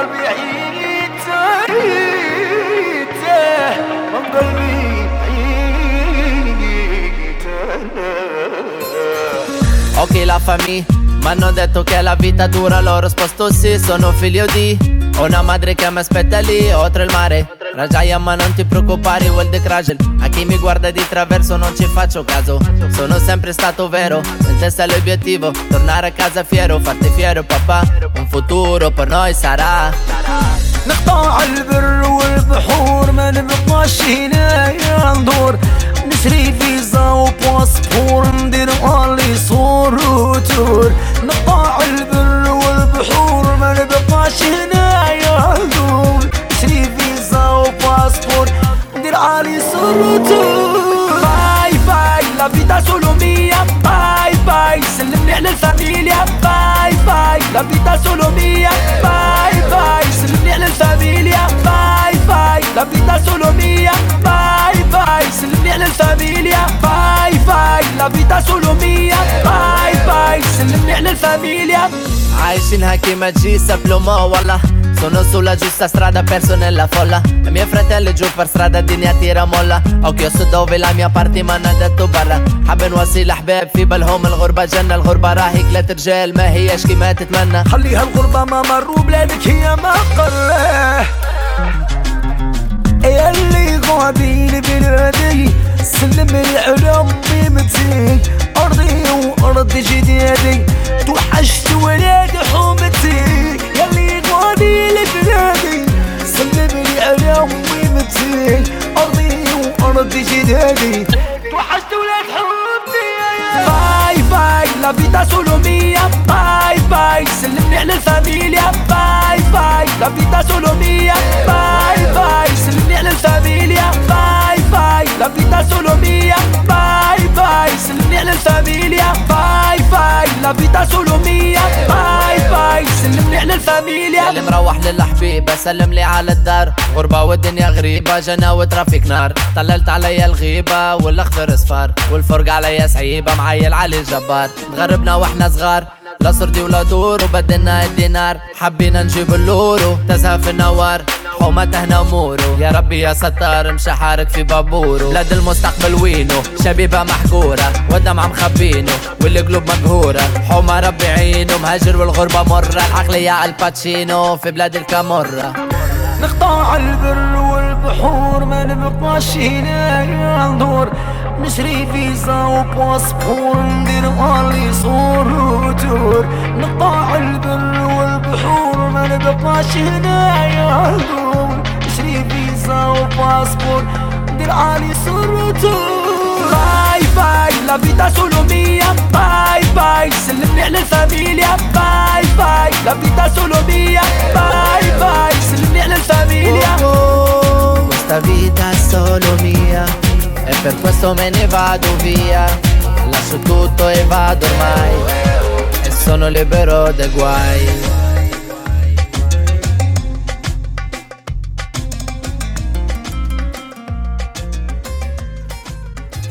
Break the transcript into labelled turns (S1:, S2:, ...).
S1: بعيد من قلبي.
S2: Ok, la famiglia m'hanno detto che la vita dura, l'ho risposto sì, sono figlio di una madre che mi aspetta lì, oltre il mare. Rajaia, ma non ti preoccupare, Waldik Rajel. A chi mi guarda di traverso non ci faccio caso. Sono sempre stato vero, in testa l'obiettivo, tornare a casa fiero, farti fiero papà. Un futuro per noi sarà.
S1: نقطع البر والبحور ما نبقاش هنايا ندور، نشري فيزا وباسبور ندير اولي صور وتور. نقطع البر والبحور ما نبقاش هنايا ندور، نشري فيزا وباسبور ندير اولي صور وتور. باي باي لا فيتا سولو ميا، باي باي سلمني على الفاميليا. باي باي لا فيتا سولو ميا، باي باي سلمني على الفاميليا. باي باي لا فيتا سولو ميا، باي باي سلمني على الفاميليا. باي باي لا فيتا سولو ميا، باي باي سلمني على الفاميليا.
S2: عايشينها كيما تجي سبلومو والله. Sono sulla giusta strada perso nella folla. I miei fratelli giù per strada الدنيا tira molla. Occhio su dove la mia party ما انا دتو برا. حاب نوصي الاحباب في بالهم الغربة جنة. الغربة راهي كلات رجال ما هياش كيما تتمنى.
S1: خليها الغربة ما مروا بلادك هي ما قراه. يا اللي غادي لبلادي سلم لي على ميمتي. أرضي وأرض جدادي توحشت ولاد حومتي. يا اللي غادي لبلادي سلم لي على ميمتي. أرضي وأرض جدادي توحشت ولاد حومتي. باي باي لا فيتا سولو ميا، باي باي سلمني على الفاميليا. باي باي لا فيتا سولو ميا، باي باي سلمني على الفاميليا. باي باي لا فيتا سولو ميا، باي باي سلمني على الفاميليا. باي باي لا فيتا سولو ميا، باي باي سلمني على الفاميليا.
S2: اللي مروح للحبيب اسلم لي على الدار. غربة والدنيا غريبة جنة وترافيك نار. طللت عليا الغيبة والاخضر صفار، والفرق عليا صعيبة معايا العلي الجبار. تغربنا واحنا صغار لا صردي ولا دور، وبدلنا الدينار حبينا نجيب اللورو. تزهى في النوار حومته نمورو. يا ربي يا ستار مشى حارك في بابورو. بلاد المستقبل وينو شبيبة محقورة والدمعة مخبينو والقلوب مقهورة. حومة ربي عينو مهاجر والغربة مرة. العقلية الباتشينو في بلاد الكامورة.
S1: نقطع البر والبحور ما نبقاش هنا ندور، نشري فيزا وباسبور ندير اولي صور وتور. نقطع البر والبحور ما نبقاش هنا ندور، نشري فيزا وباسبور ندير اولي صور وتور. باي باي لا فيتا سولو ميا، باي باي سلمني على الفاميليا. باي باي لا فيتا سولو ميا، باي باي سلمني على الفاميليا.
S2: Questa vita è solo mia e per questo me ne vado via. Lascio tutto e vado ormai e sono libero dai guai.